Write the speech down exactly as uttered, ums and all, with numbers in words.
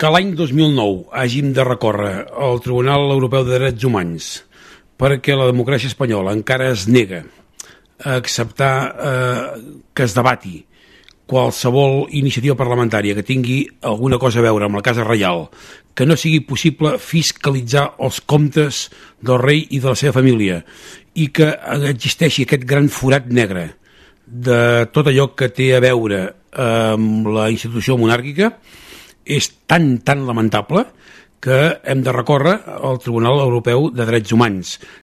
que l'any dos mil nou hàgim de recórrer al Tribunal Europeu de Drets Humans perquè la democràcia espanyola encara es nega a acceptar eh, que es debati qualsevol iniciativa parlamentària que tingui alguna cosa a veure amb la Casa Reial, que no sigui possible fiscalitzar els comptes del rei i de la seva família i que existeixi aquest gran forat negre de tot allò que té a veure amb la institució monàrquica, és tan, tan lamentable que hem de recórrer al Tribunal Europeu de Drets Humans.